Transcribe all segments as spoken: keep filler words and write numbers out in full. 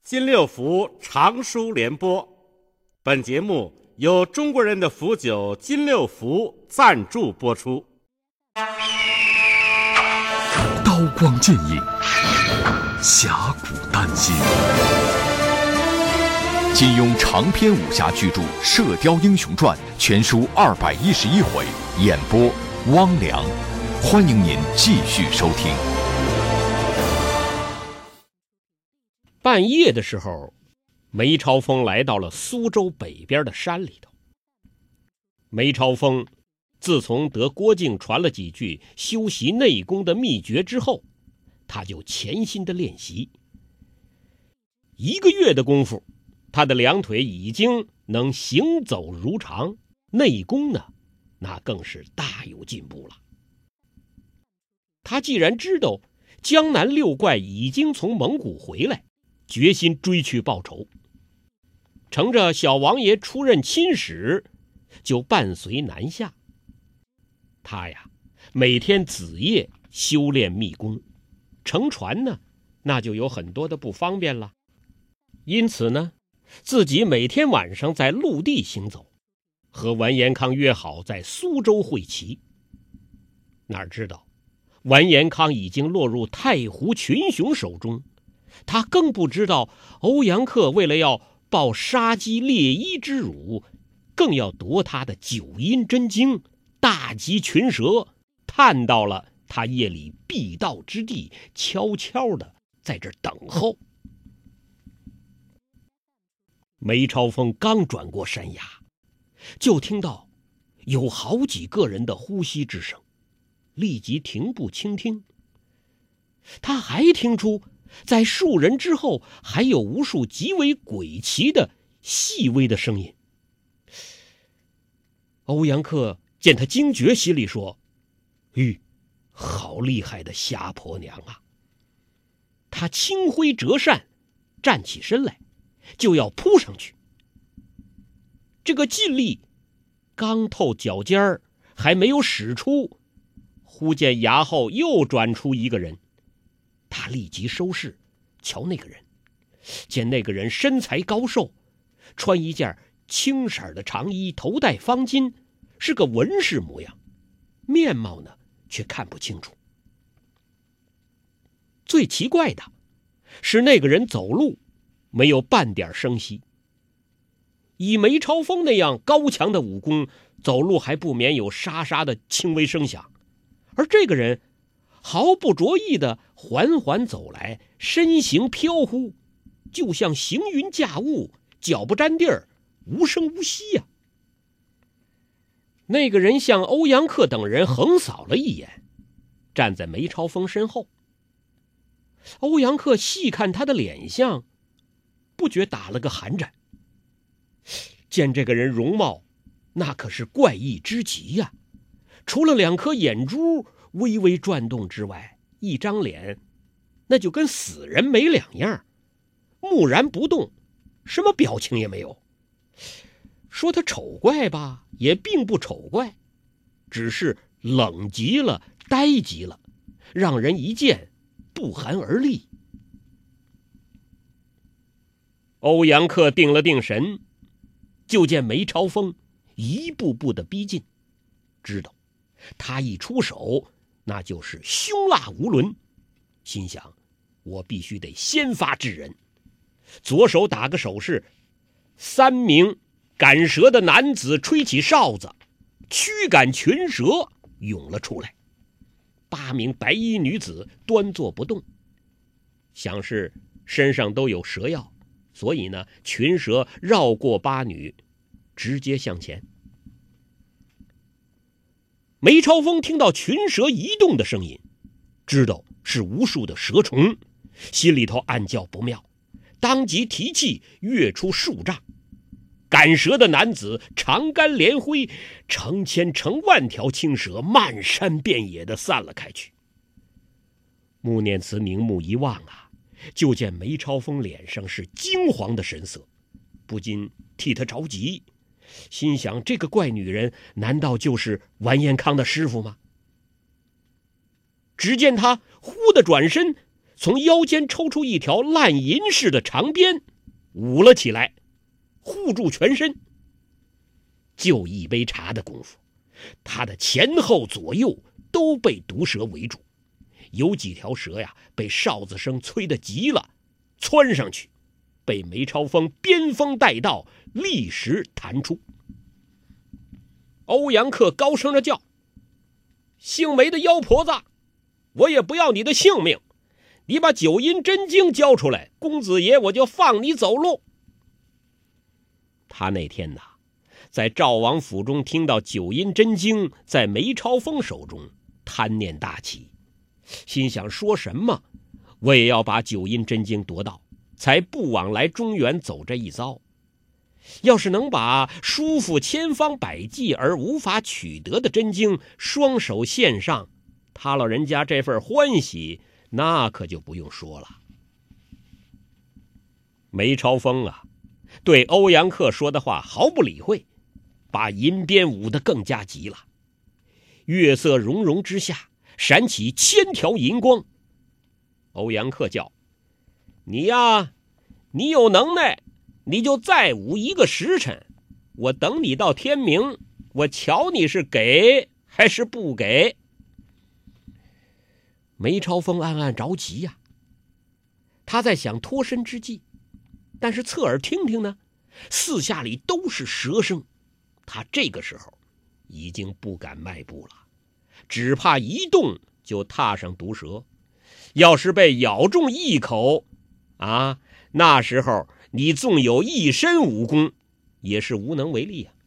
金六福长书联播，本节目由中国人的福酒金六福赞助播出。 刀光剑影，侠骨丹心。金庸长篇武侠巨著《射雕英雄传》全书二百一十一回，演播汪良。欢迎您继续收听。 半夜的时候，梅超风来到了苏州北边的山里头。梅超风自从得郭靖传了几句修习内功的秘诀之后，他就潜心的练习。一个月的功夫，他的两腿已经能行走如常，内功呢，那更是大有进步了。他既然知道江南六怪已经从蒙古回来，决心追去报仇，乘着小王爷出任亲使，就伴随南下。他呀，每天子夜修炼秘功，乘船呢，那就有很多的不方便了。因此呢，自己每天晚上在陆地行走，和完颜康约好在苏州会齐。哪知道完颜康已经落入太湖群雄手中，他更不知道欧阳克为了要报杀鸡猎衣之辱，更要夺他的九阴真经，大集群蛇，探到了他夜里必到之地，悄悄的在这等候。梅超风刚转过山崖，就听到有好几个人的呼吸之声，立即停步倾听。他还听出在数人之后还有无数极为诡奇的细微的声音。欧阳克见他惊觉，心里说：吁，好厉害的瞎婆娘啊！他轻挥折扇，站起身来，就要扑上去。这个劲力刚透脚尖儿，还没有使出，忽见崖后又转出一个人。他立即收势，瞧那个人，见那个人身材高瘦，穿一件青色的长衣，头戴方巾，是个文士模样，面貌呢却看不清楚。最奇怪的是那个人走路没有半点声息，以梅超风那样高强的武功，走路还不免有沙沙的轻微声响，而这个人毫不着意地缓缓走来，身形飘忽，就像行云驾雾，脚不沾地儿，无声无息呀、啊。那个人向欧阳克等人横扫了一眼，站在梅超风身后。欧阳克细看他的脸相，不觉打了个寒颤。见这个人容貌，那可是怪异之极呀、啊！除了两颗眼珠微微转动之外，一张脸那就跟死人没两样，木然不动，什么表情也没有。说他丑怪吧，也并不丑怪，只是冷极了，呆极了，让人一见不寒而栗。欧阳克定了定神，就见梅超风一步步的逼近，知道他一出手那就是凶辣无伦，心想我必须得先发制人。左手打个手势，三名赶蛇的男子吹起哨子，驱赶群蛇涌了出来。八名白衣女子端坐不动，想是身上都有蛇药，所以呢，群蛇绕过八女，直接向前。梅超风听到群蛇移动的声音，知道是无数的蛇虫，心里头暗叫不妙，当即提气跃出数丈。赶蛇的男子长杆连挥，成千成万条青蛇漫山遍野的散了开去。穆念慈凝目一望啊，就见梅超风脸上是惊惶的神色，不禁替他着急，心想这个怪女人难道就是完颜康的师傅吗？只见他忽地转身， 从腰间抽出一条烂银似的长鞭，舞了起来，护住全身。就一杯茶的功夫，他的前后左右都被毒蛇围住，有几条蛇呀，被哨子声催得急了，窜上去，被梅超风鞭锋带到，立时弹出。欧阳克高声的叫：“姓梅的妖婆子，我也不要你的性命，你把九阴真经交出来，公子爷我就放你走路。”他那天呐，在赵王府中听到九阴真经在梅超风手中，贪念大起，心想说什么我也要把九阴真经夺到，才不枉来中原走这一遭。要是能把叔父千方百计而无法取得的真经双手献上，他老人家这份欢喜那可就不用说了。梅超风啊，对欧阳克说的话毫不理会，把银鞭舞得更加急了。月色融融之下，闪起千条银光。欧阳克叫：“你呀，你有能耐，你就再舞一个时辰，我等你到天明，我瞧你是给还是不给。”梅超风暗暗着急呀、啊，他在想脱身之计，但是侧耳听听呢，四下里都是蛇声，他这个时候已经不敢迈步了，只怕一动就踏上毒蛇，要是被咬中一口啊，那时候你纵有一身武功也是无能为力啊。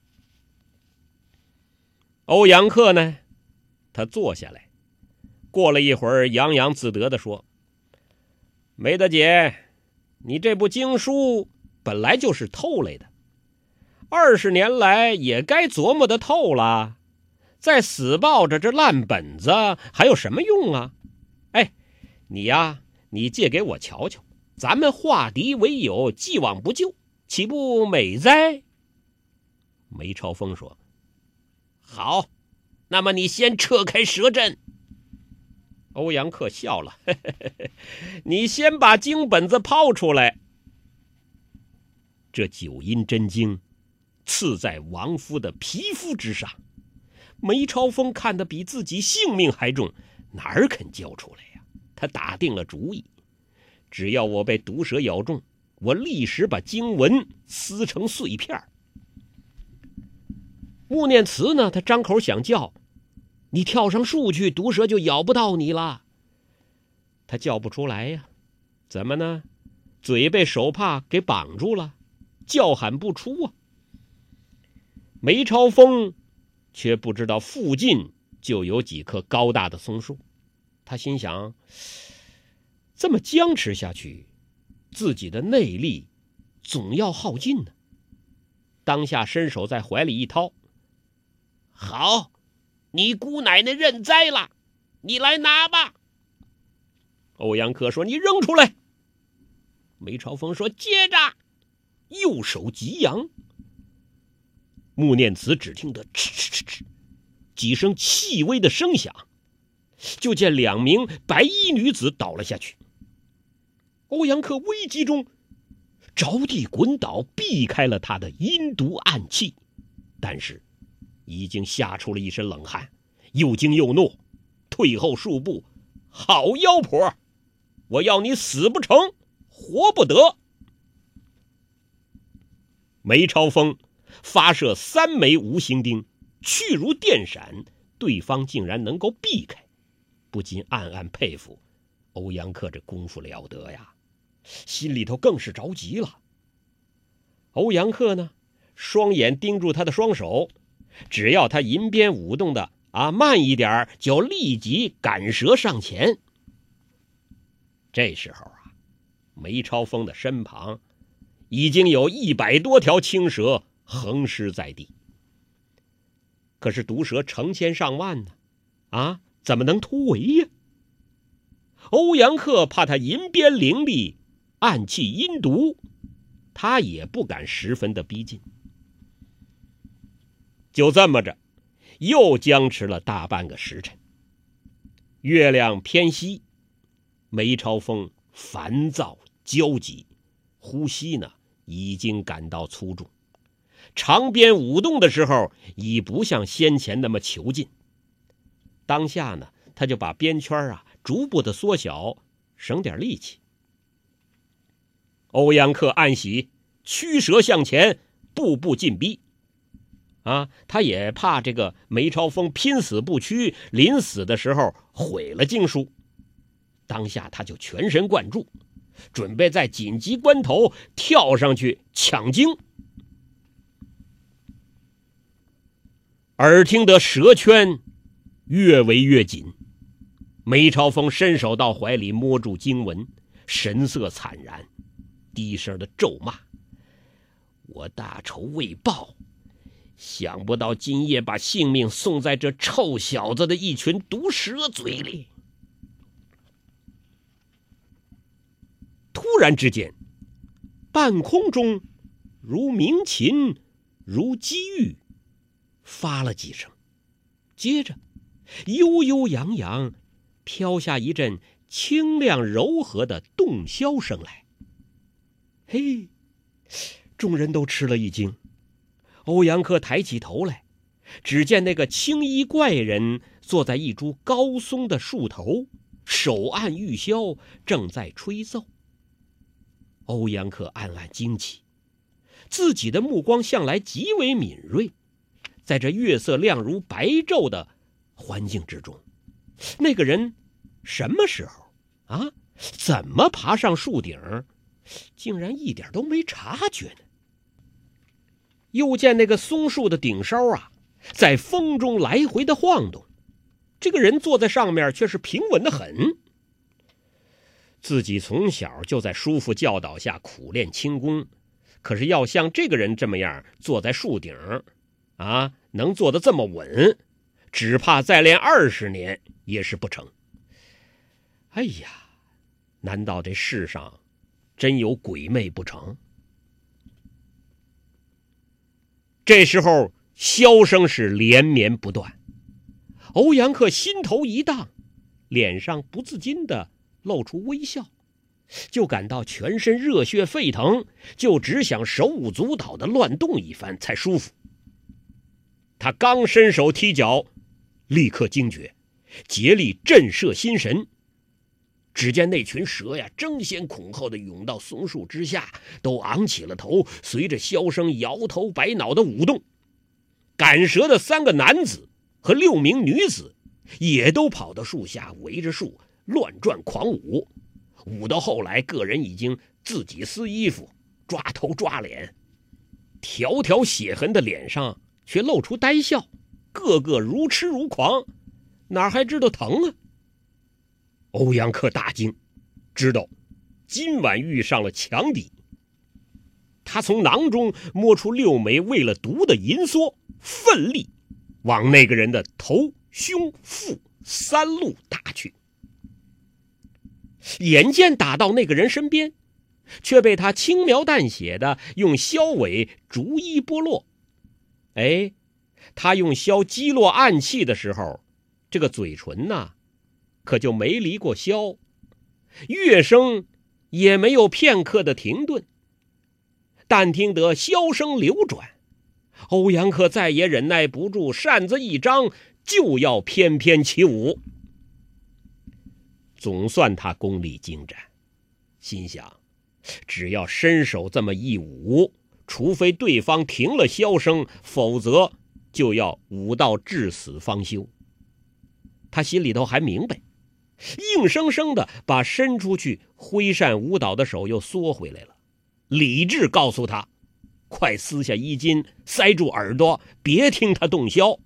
欧阳克呢，他坐下来，过了一会儿洋洋自得地说：“梅大姐，你这部经书本来就是透来的，二十年来也该琢磨得透了，再死抱着这烂本子还有什么用啊？哎，你呀，你借给我瞧瞧，咱们化敌为友，既往不咎，岂不美哉？”梅超风说：“好，那么你先撤开蛇阵。”欧阳克笑了：“嘿嘿嘿，你先把经本子抛出来。”这九阴真经刺在亡夫的皮肤之上，梅超风看得比自己性命还重，哪儿肯交出来呀？他打定了主意，只要我被毒蛇咬中，我立时把经文撕成碎片。穆念慈呢，他张口想叫：“你跳上树去，毒蛇就咬不到你了。”他叫不出来呀，怎么呢？嘴被手帕给绑住了，叫喊不出啊。梅超风却不知道附近就有几棵高大的松树，他心想，这么僵持下去，自己的内力总要耗尽呢。当下伸手在怀里一掏：“好，你姑奶奶认栽了，你来拿吧。”欧阳克说：“你扔出来。”梅超风说：“接着。”右手急扬，穆念慈只听得哧哧哧哧几声细微的声响，就见两名白衣女子倒了下去。欧阳克危急中着地滚倒，避开了他的阴毒暗器，但是已经吓出了一身冷汗，又惊又怒，退后数步：“好妖婆，我要你死不成，活不得！”梅超风发射三枚无形钉，去如电闪，对方竟然能够避开，不禁暗暗佩服欧阳克这功夫了得呀，心里头更是着急了。欧阳克呢，双眼盯住他的双手，只要他银鞭舞动的啊慢一点，就立即赶蛇上前。这时候啊，梅超风的身旁已经有一百多条青蛇横尸在地。可是毒蛇成千上万呢，啊，怎么能突围呀？欧阳克怕他银鞭凌厉，暗器阴毒，他也不敢十分的逼近。就这么着，又僵持了大半个时辰。月亮偏西， 梅超风烦躁焦急，呼吸呢已经感到粗重，长鞭舞动的时候已不像先前那么遒劲。当下呢，他就把鞭圈啊逐步的缩小，省点力气。欧阳克暗喜，驱蛇向前，步步进逼。啊，他也怕这个梅超风拼死不屈，临死的时候毁了经书。当下他就全神贯注，准备在紧急关头跳上去抢经。耳听得蛇圈越围越紧，梅超风伸手到怀里摸住经文，神色惨然，低声的咒骂：我大仇未报，想不到今夜把性命送在这臭小子的一群毒蛇嘴里。突然之间，半空中如鸣禽如击玉发了几声，接着悠悠扬扬飘下一阵清亮柔和的洞箫声来。嘿，众人都吃了一惊。欧阳克抬起头来，只见那个青衣怪人坐在一株高松的树头，手按玉箫，正在吹奏。欧阳克暗暗惊奇，自己的目光向来极为敏锐，在这月色亮如白昼的环境之中，那个人什么时候啊，怎么爬上树顶，竟然一点都没察觉呢？又见那个松树的顶梢啊，在风中来回的晃动，这个人坐在上面却是平稳的很。自己从小就在叔父教导下苦练轻功，可是要像这个人这么样坐在树顶啊，能坐得这么稳，只怕再练二十年也是不成。哎呀，难道这世上真有鬼魅不成？这时候箫声是连绵不断，欧阳克心头一荡，脸上不自禁的露出微笑，就感到全身热血沸腾，就只想手舞足蹈的乱动一番才舒服。他刚伸手踢脚，立刻惊觉，竭力震慑心神。只见那群蛇呀，争先恐后的涌到松树之下，都昂起了头，随着箫声摇头摆脑的舞动。赶蛇的三个男子和六名女子也都跑到树下，围着树乱转狂舞。舞到后来，个人已经自己撕衣服，抓头抓脸，条条血痕的脸上却露出呆笑，个个如痴如狂，哪还知道疼啊？欧阳克大惊，知道今晚遇上了强敌。他从囊中摸出六枚喂了毒的银梭，奋力往那个人的头、胸、腹三路打去。眼见打到那个人身边，却被他轻描淡写的用箫尾逐一剥落。哎，他用箫击落暗器的时候，这个嘴唇呐，可就没离过箫，乐声也没有片刻的停顿。但听得箫声流转，欧阳克再也忍耐不住，扇子一张，就要翩翩起舞。总算他功力精湛，心想只要伸手这么一舞，除非对方停了箫声，否则就要舞到至死方休。他心里头还明白，硬生生的把伸出去挥扇舞蹈的手又缩回来了。理智告诉他，快撕下衣襟，塞住耳朵，别听他动箫。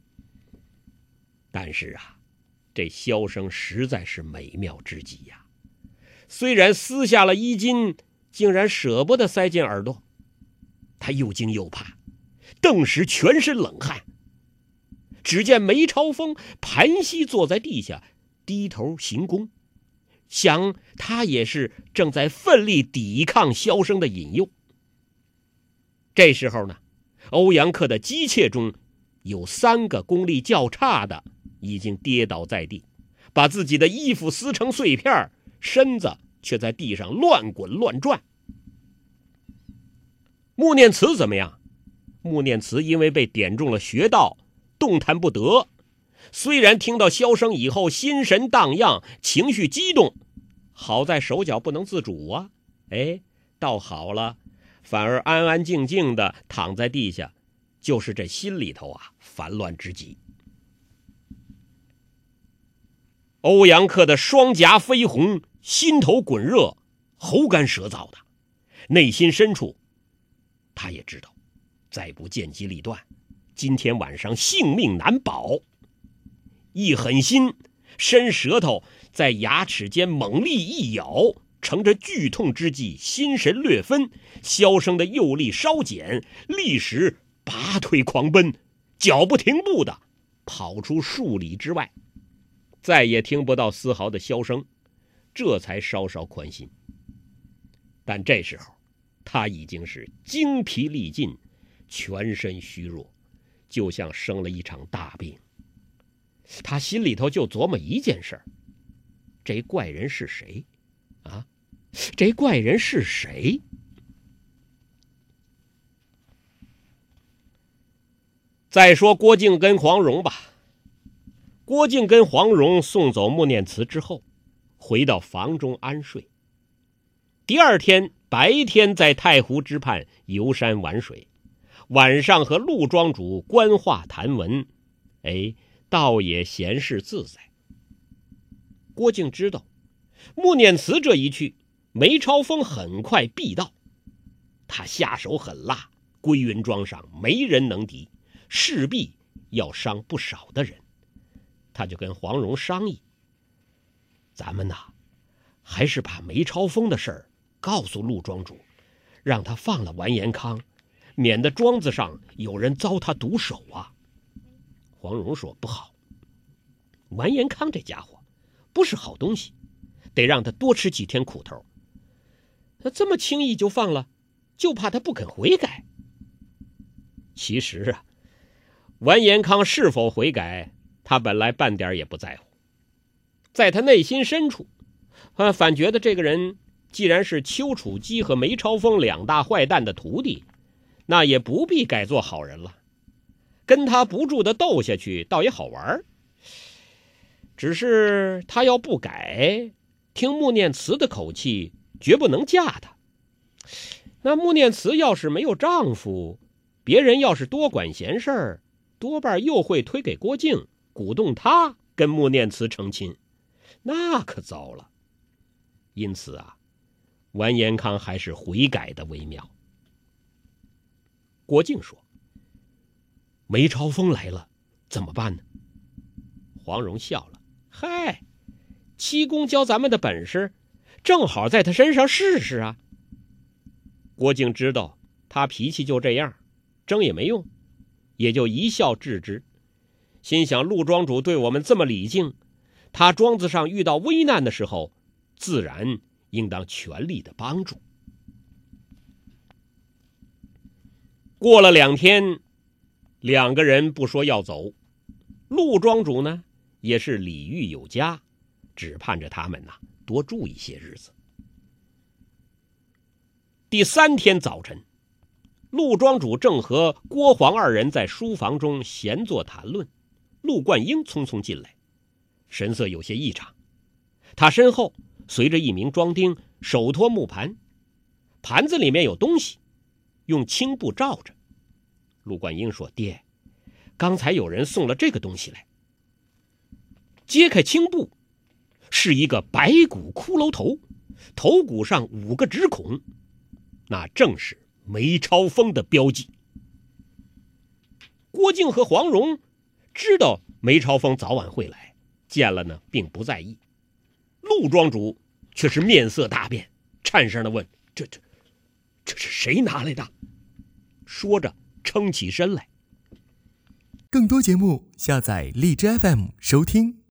但是啊，这箫声实在是美妙之极呀！虽然撕下了衣襟，竟然舍不得塞进耳朵。他又惊又怕，顿时全身冷汗。只见梅超风盘膝坐在地下，低头行功，想他也是正在奋力抵抗箫声的引诱。这时候呢，欧阳克的姬妾中有三个功力较差的已经跌倒在地，把自己的衣服撕成碎片， 身子却在地上乱滚乱转。穆念慈怎么样？穆念慈因为被点中了穴道，动弹不得。虽然听到箫声以后心神荡漾，情绪激动，好在手脚不能自主啊。哎，倒好了，反而安安静静的躺在地下，就是这心里头啊烦乱之极。欧阳克的双颊绯红，心头滚热，喉干舌燥的，内心深处他也知道，再不见机立断，今天晚上性命难保。一狠心，伸舌头在牙齿间猛力一咬，乘着剧痛之际，心神略分，箫声的诱力稍减，立时拔腿狂奔，脚不停步的跑出数里之外，再也听不到丝毫的箫声，这才稍稍宽心。但这时候他已经是精疲力尽，全身虚弱，就像生了一场大病。他心里头就琢磨一件事儿，这怪人是谁啊？这怪人是谁？再说郭靖跟黄蓉吧。郭靖跟黄蓉送走穆念慈之后，回到房中安睡。第二天白天在太湖之畔游山玩水，晚上和陆庄主观话谈文，哎，倒也闲适自在。郭靖知道穆念慈这一去，梅超风很快必到，他下手狠辣，归云庄上没人能敌，势必要伤不少的人。他就跟黄蓉商议，咱们呐，还是把梅超风的事儿告诉陆庄主，让他放了完颜康，免得庄子上有人遭他毒手啊。黄蓉说不好，完颜康这家伙不是好东西，得让他多吃几天苦头。这么轻易就放了，就怕他不肯悔改。其实啊，完颜康是否悔改，他本来半点也不在乎，在他内心深处，啊，反觉得这个人既然是丘处机和梅超风两大坏蛋的徒弟，那也不必改做好人了，跟他不住的斗下去倒也好玩。只是他要不改，听穆念慈的口气，绝不能嫁他。那穆念慈要是没有丈夫，别人要是多管闲事儿，多半又会推给郭靖，鼓动他跟穆念慈成亲，那可糟了。因此啊，完颜康还是悔改的为妙。郭靖说，梅超风来了怎么办呢？黄蓉笑了，嗨，七公教咱们的本事，正好在他身上试试啊。郭靖知道他脾气就这样，争也没用，也就一笑置之，心想陆庄主对我们这么礼敬，他庄子上遇到危难的时候，自然应当全力的帮助。过了两天，两个人不说要走，陆庄主呢也是礼遇有加，只盼着他们呐多住一些日子。第三天早晨，陆庄主正和郭黄二人在书房中闲坐谈论，陆冠英匆匆进来，神色有些异常。他身后随着一名庄丁，手托木盘，盘子里面有东西，用青布罩着。陆冠英说，爹，刚才有人送了这个东西来。揭开青布，是一个白骨骷髅头，头骨上五个指孔，那正是梅超风的标记。郭靖和黄蓉知道梅超风早晚会来，见了呢并不在意。陆庄主却是面色大变，颤声地问，这这这是谁拿来的？说着撑起身来。 更多节目下载荔枝 F M 收听。